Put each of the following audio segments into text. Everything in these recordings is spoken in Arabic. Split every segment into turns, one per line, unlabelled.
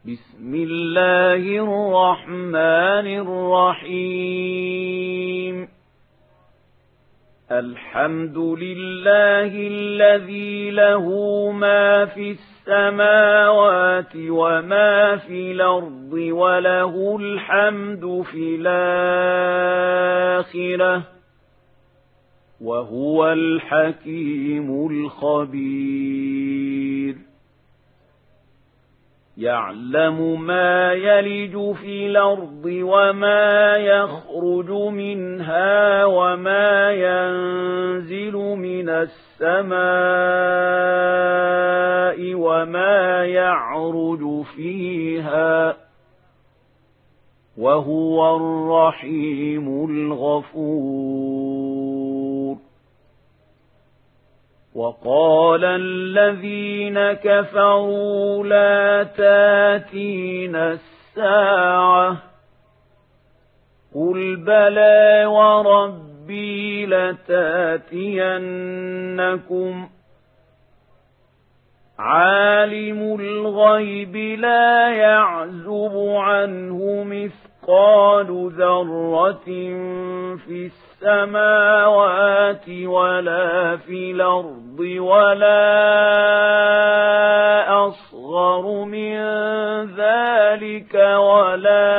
بسم الله الرحمن الرحيم الحمد لله الذي له ما في السماوات وما في الأرض وله الحمد في الآخرة وهو الحكيم الخبير يعلم ما يلج في الأرض وما يخرج منها وما ينزل من السماء وما يعرج فيها وهو الرحيم الغفور وقال الذين كفروا لا تاتينا الساعة قل بلى وربي لتاتينكم عالم الغيب لا يعزب عنه مثقال ذرة في السماوات ولا في الأرض ولا أصغر من ذلك ولا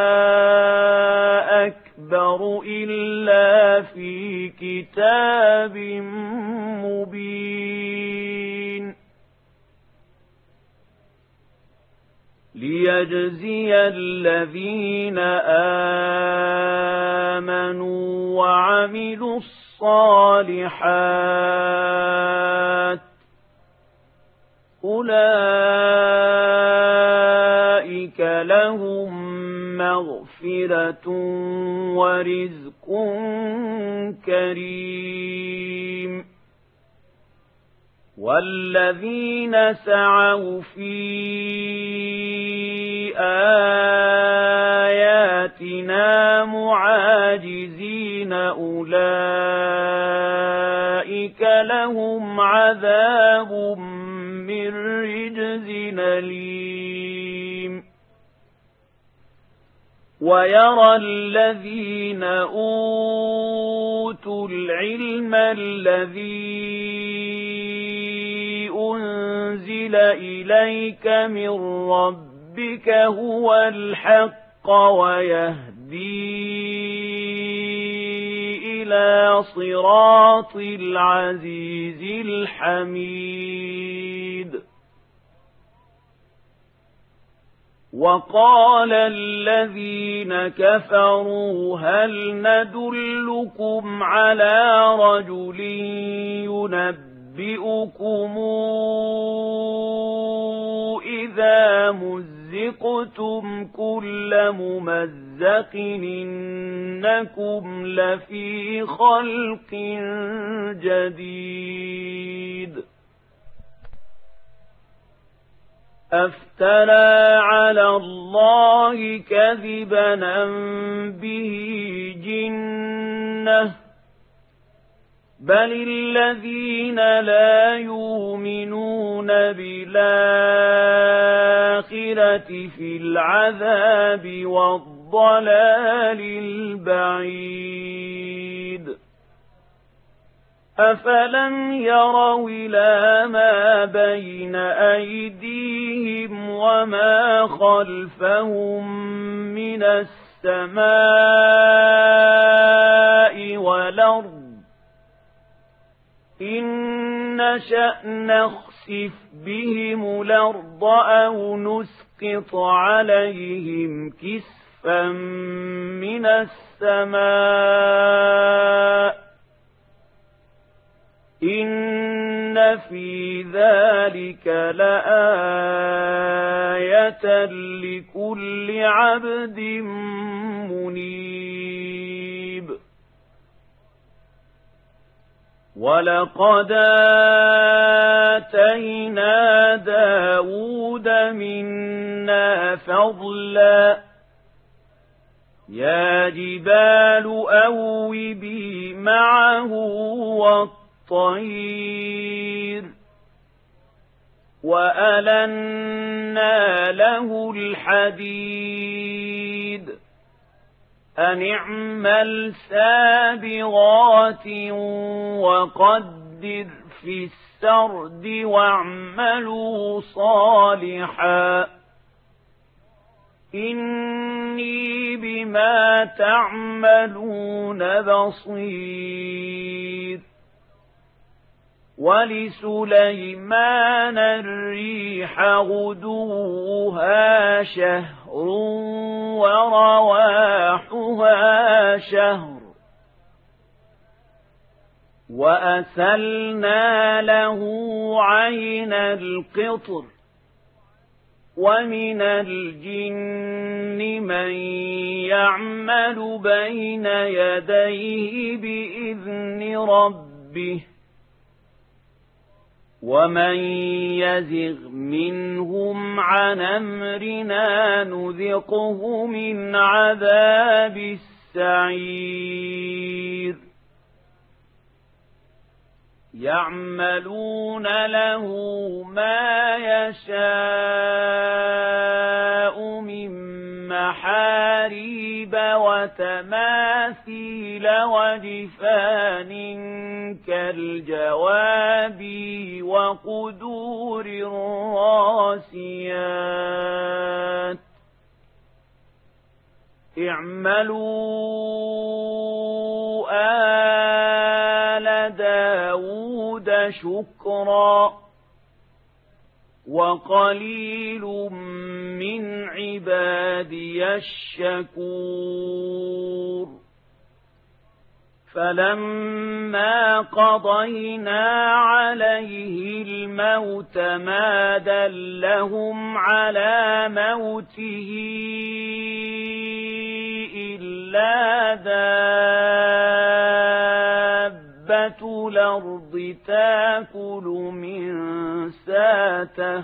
أكبر إلا في كتاب مبين ليجزي الذين آمنوا وعملوا الصالحات أولئك لهم مغفرة ورزق كريم والذين سعوا في آياتنا معاجزين أولئك لهم عذاب من رجز أليم ويرى الذين أوتوا العلم الذي أنزل إليك من ربك هو الحق ويهدي إلى صراط العزيز الحميد وقال الذين كفروا هل ندلكم على رجل ينبئكم إذا مزقتم كل ممزق إنكم لفي خلق جديد أفترى على الله كذبا أم به جنة بل الذين لا يؤمنون بالآخرة في العذاب والضلال البعيد أفلم يروا إلى ما بين أيديهم وما خلفهم من السماء والأرض إن نشأ نخسف بهم الأرض أو نسقط عليهم كسفا من السماء إن في ذلك لآية لكل عبد منيب ولقد آتينا داود منا فضلا يا جبال أوبي معه والطير وألنا له الحديد أن اعمل سابغات وقدر في السرد واعملوا صالحا إني بما تعملون بصير. ولسليمان الريح غدوها شهر ورواحها شهر وأسلنا له عين القطر ومن الجن من يعمل بين يديه بإذن ربه ومن يزغ منهم عن أمرنا نذقه من عذاب السعير. يعملون له ما يشاء من محاريب وتماثيل وجفان كالجواب وقدور الراسيات اعملوا آل داود شكرا وقليل من عبادي الشكور. فلما قضينا عليه الموت ما دلهم على موته إلا دابة الأرض تأكل من ساته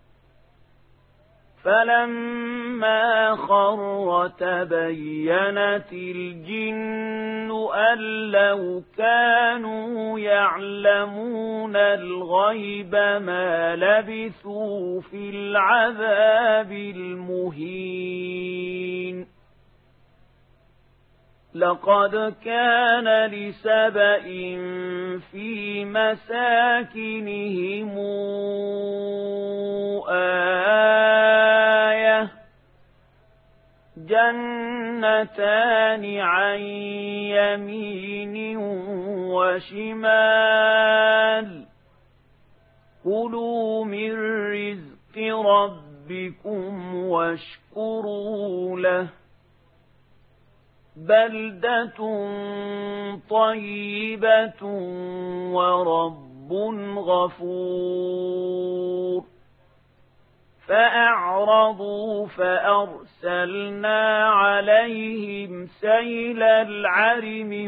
فلما خر تبينت الجن أن لو كانوا يعلمون الغيب ما لبثوا في العذاب المهين. لقد كان لسبإ في مساكنهم آية جنتان عن يمين وشمال كلوا من رزق ربكم واشكروا له بلدة طيبة ورب غفور. فأعرضوا فأرسلنا عليهم سيل العرم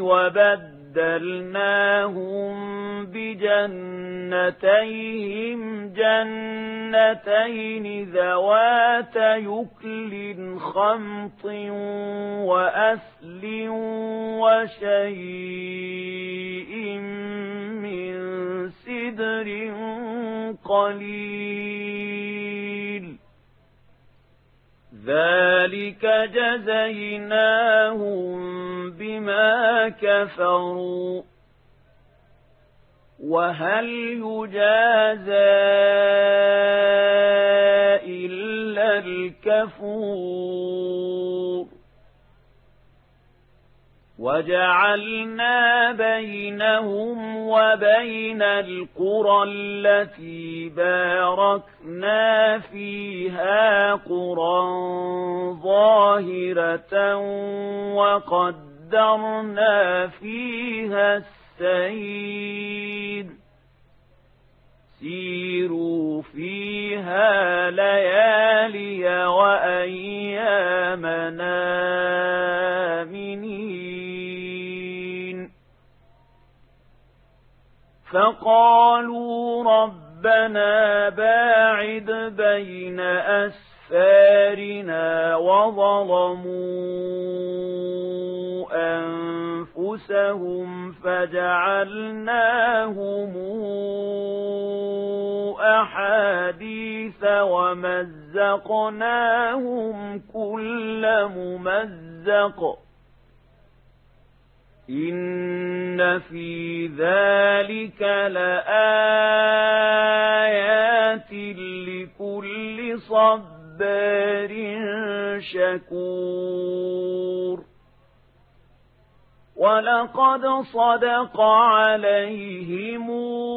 وبدلناهم بجنتيهم جنتين ذوات يكل خمط وأثل وشيء من سدر قليل ذلك جزيناهم بما كفروا وهل يجازى إلا الكفور. وجعلنا بينهم وبين القرى التي باركنا فيها قرى ظاهرة وقدرنا فيها السير سيروا فيها ليالي وأيامنا آمنين. فقالوا ربنا باعد بين أسفارنا وظلموا أنفسهم فجعلناهم أحاديث ومزقناهم كل ممزق إن في ذلك لآيات لكل صبار شكور ولقد صدق عليهم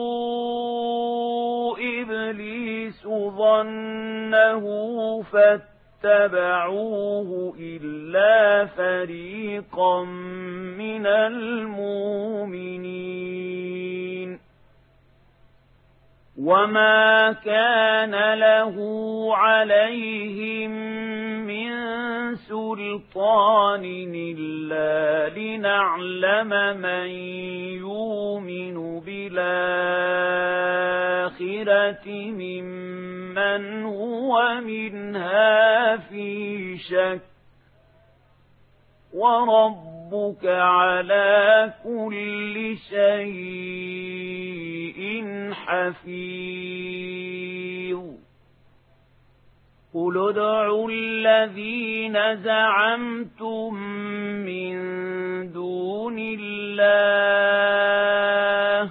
إبليس ظنه فاتبعوه إلا فريقا من المؤمنين وما كان له عليهم من سلطان إلا لنعلم من يؤمن بالآخرة ممن هو منها في شك وربك على كل شيء حفيظ قل ادعوا الذين زعمتم من دون الله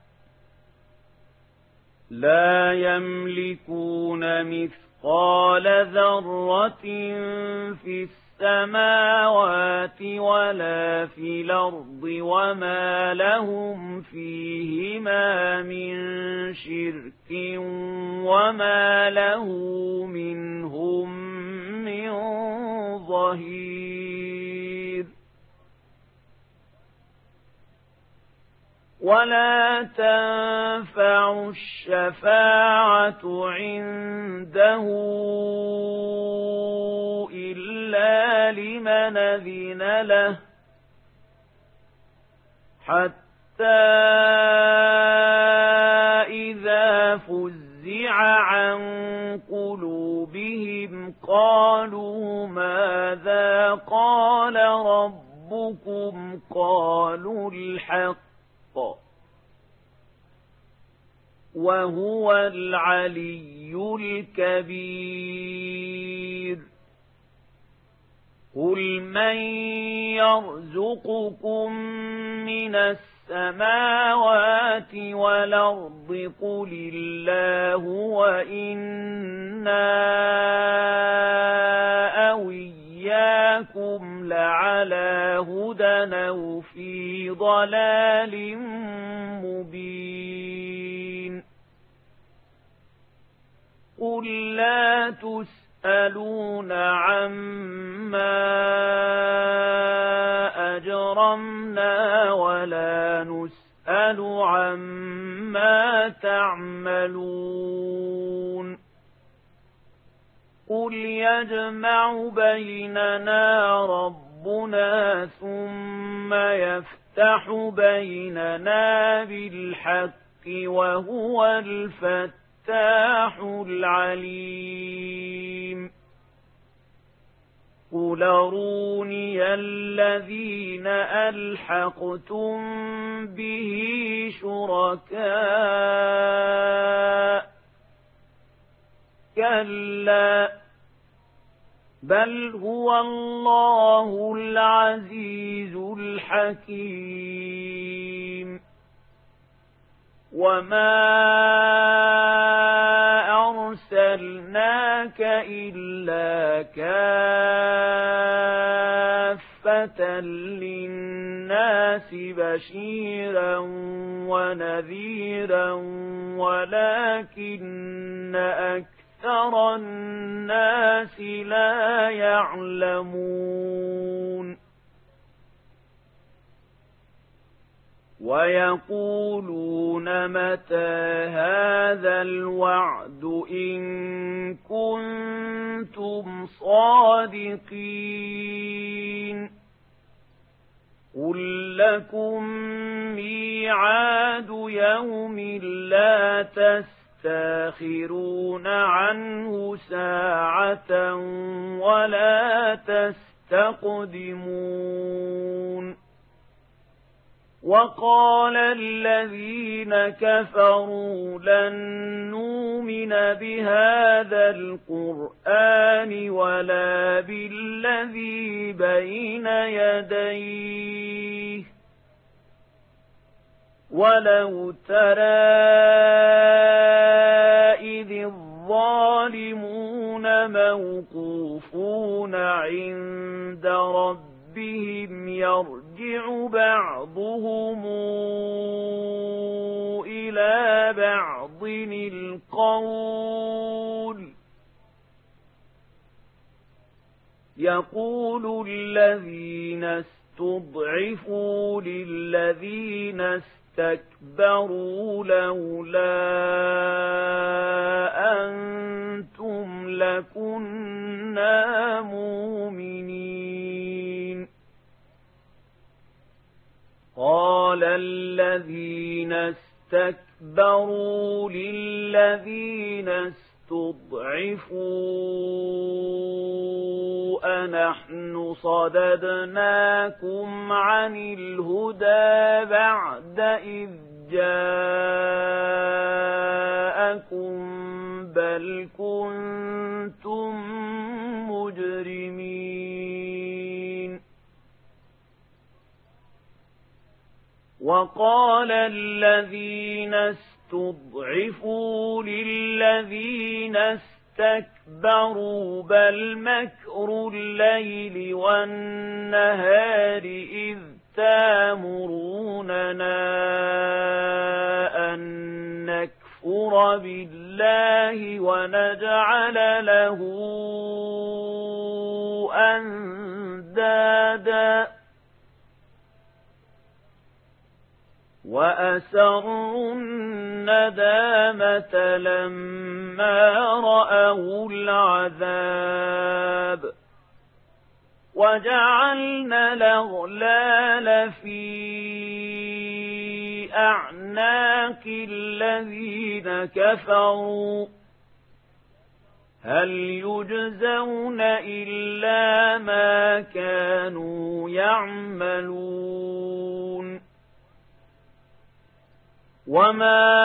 لا يملكون مثقال ذرة في السماوات ولا في الأرض وما لهم فيهما من شرك وما له منهم من ظهير ولا تنفع الشفاعة عنده إلا لمن أذن له حتى إذا فزع عن قلوبهم قالوا ماذا قال ربكم قالوا الحق وهو العلي الكبير قل من يرزقكم من السماوات والأرض قل الله وإنا أو إياكم لعلى هدى أو في ضلال مبين قل لا تسألون عما أجرمنا ولا نسأل عما تعملون قل يجمع بيننا ربنا ثم يفتح بيننا بالحق وهو الفتاح العليم قل أروني الذين ألحقتم به شركاء كلا بل هو الله العزيز الحكيم وما أرسلناك إلا كافة للناس بشيرا ونذيرا ولكن أكثر الناس لا يعلمون ويقولون متى هذا الوعد إن كنتم صادقين قل لكم ميعاد يوم لا تستأخرون عنه ساعة ولا تستقدمون وقال الذين كفروا لن نؤمن بهذا القرآن ولا بالذي بين يديه ولو ترى إذ الظالمون موقوفون عند ربهم يرجع بعضهم إلى بعض القول يقول الذين استضعفوا للذين استكبروا لولا أنتم لكنا مؤمنين قال الذين استكبروا للذين استضعفوا أنحن صددناكم عن الهدى بعد إذ جاءكم بل كنتم مجرمين وقال الذين استضعفوا للذين استكبروا بل مكر الليل والنهار إذ تامروننا أن نكفر بالله ونجعل له أندادا وأسروا الندامة لما رأوا العذاب وجعلنا الأغلال في أعناق الذين كفروا هل يجزون إلا ما كانوا يعملون وما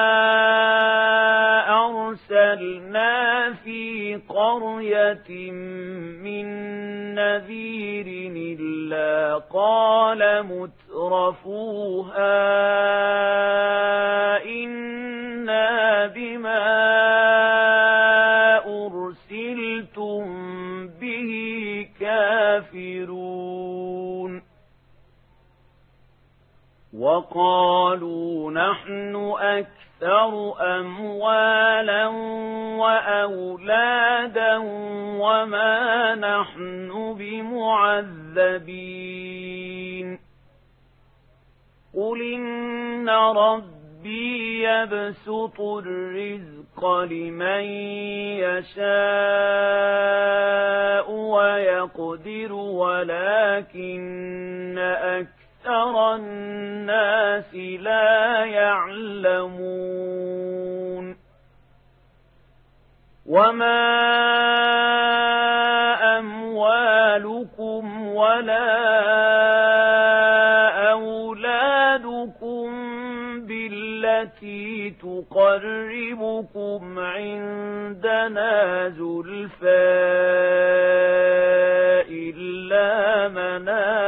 أرسلنا في قرية من نذير إلا قال مترفوها إنا بما أرسلتم به كافرون وقالوا نحن أكثر أموالا وأولادا وما نحن بمعذبين قل إن ربي يبسط الرزق لمن يشاء ويقدر ولكن أكثر الناس لا يعلمون وما أموالكم ولا أولادكم بالتي تقربكم عندنا زلفى إلا من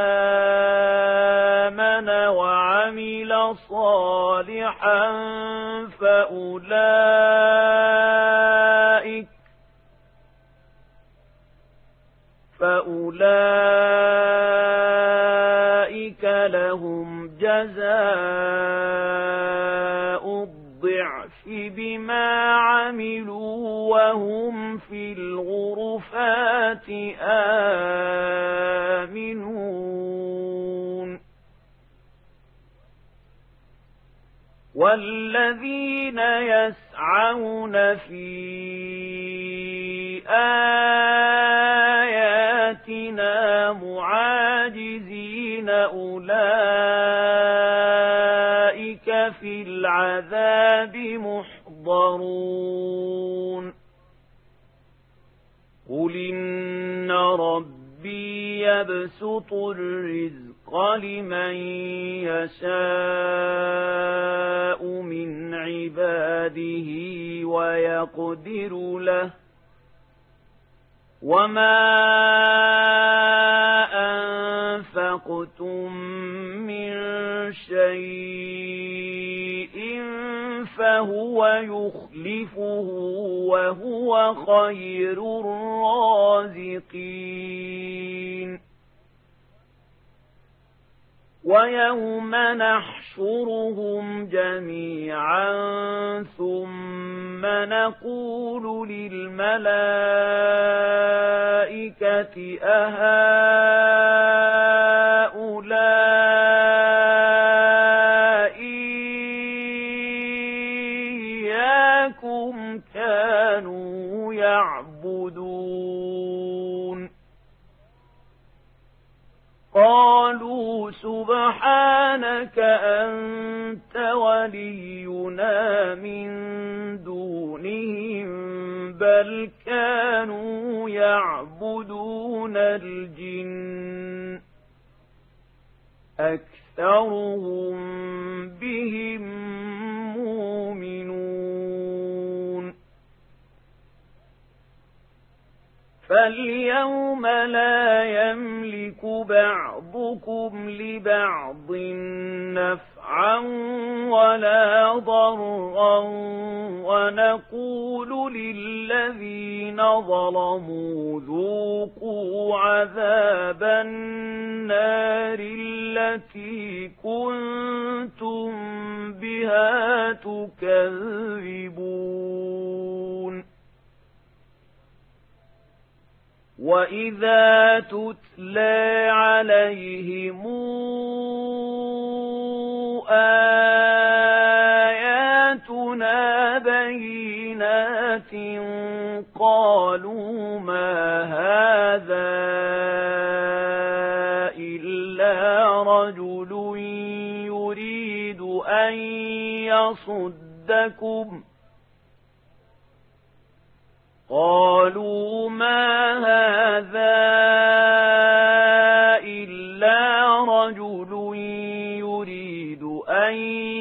آمن وعمل صالحا فأولئك لهم جزاء الضعف بما عملوا وهم في الغرفات آمنون والذين يسعون في آياتنا معاجزين أولئك في العذاب محضرون قل إن ربي يبسط الرزق لمن يشاء من عباده ويقدر له وما أنفقتم من شيء فهو يخلفه وهو خير الرازقين ويوم نحشرهم جميعا ثم نقول للملائكة أهؤلاء إياكم كانوا يعبدون قالوا سبحانك أنت ولينا من دونهم بل كانوا يعبدون الجن أكثرهم بهم مؤمنون فاليوم لا يملك بعضكم لبعض نفعا ولا ضرا ونقول للذين ظلموا ذوقوا عذاب النار التي كنتم بها تكذبون وَإِذَا تُتْلَى عَلَيْهِمْ آيَاتُنَا بَيِّنَاتٍ قَالُوا مَا هَذَا إِلَّا رَجُلٌ يُرِيدُ أَن يَصُدَّكُمْ قالوا ما هذا إلا رجل يريد أن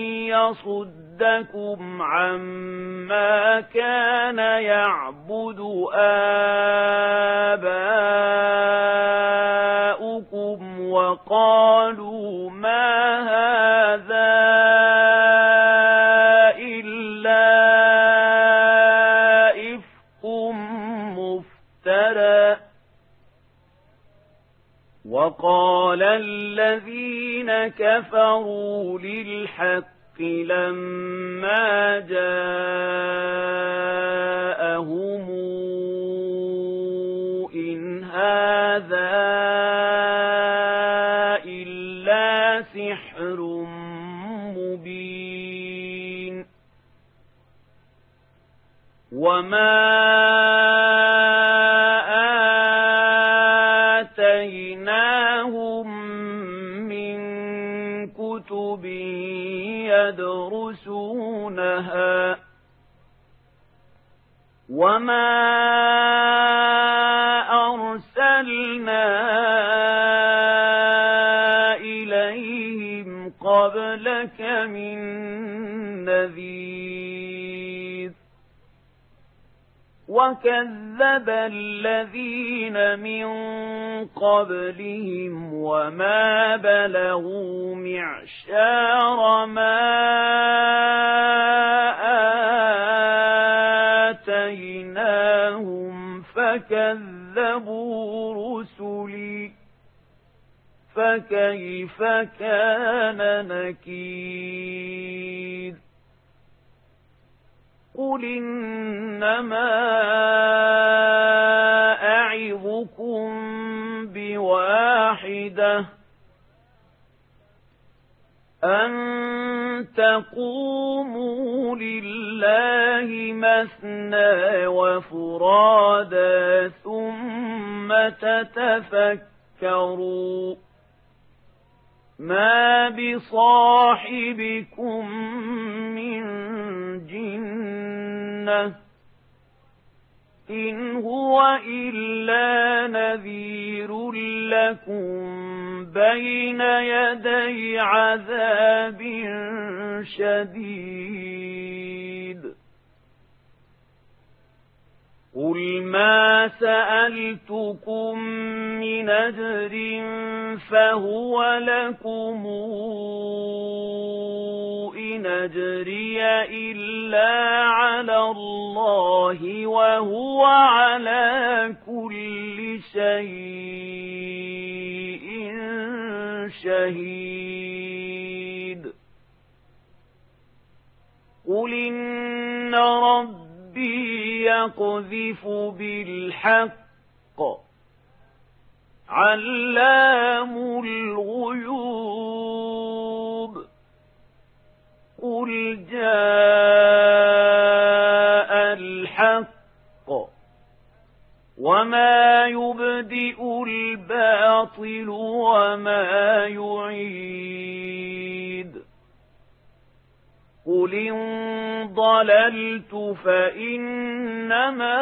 يصدكم عما كان يعبد آباؤكم وقالوا ما هذا وقال الذين كفروا للحق لما جاءهم إن هذا إلا سحر مبين وما يدرسونها وما أرسلنا إليهم قبلك من نذير وكذب الذين من قبلهم وما بلغوا معشار ما آتيناهم فكذبوا رسلي فكيف كان نكير قل إنما أعظكم بواحدة أن تقوموا لله مثنى وفرادا ثم تتفكروا ما بصاحبكم من جنة إن هو إلا نذير لكم بين يدي عذاب شديد قل ما سألتكم من أجر فهو لكم إن أجري إلا على الله وهو على كل شيء شهيد قل إن ربي يقذف بالحق علام الغيوب قل جاء الحق وما يبدئ الباطل وما يعيد قل إن ضللت فإنما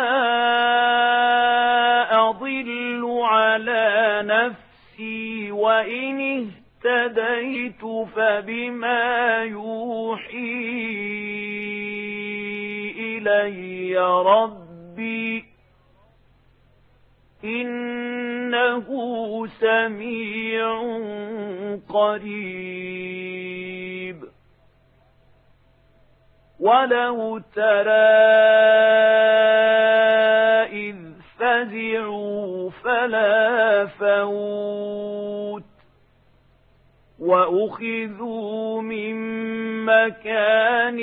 أضل على نفسي وإن اهتديت فبما يوحي إلي ربي إنه سميع قريب ولو ترى إذ فزعوا فلا فوت وأخذوا من مكان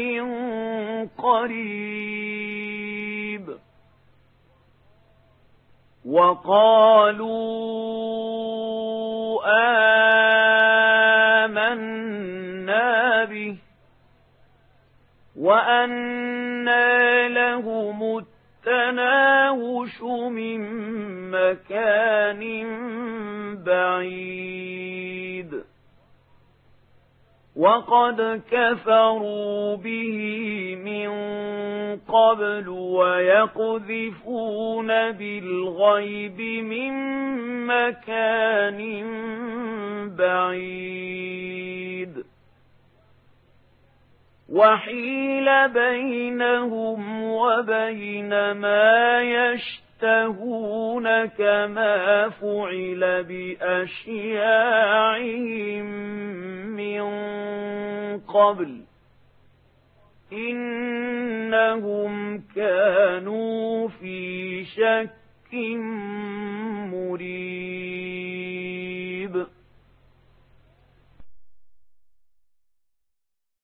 قريب وقالوا آمنا به وأنى لهم التناوش من مكان بعيد وقد كفروا به من قبل ويقذفون بالغيب من مكان بعيد وحيل بينهم وبين ما يشتهون كما فعل بأشياعهم من قبل إنهم كانوا في شك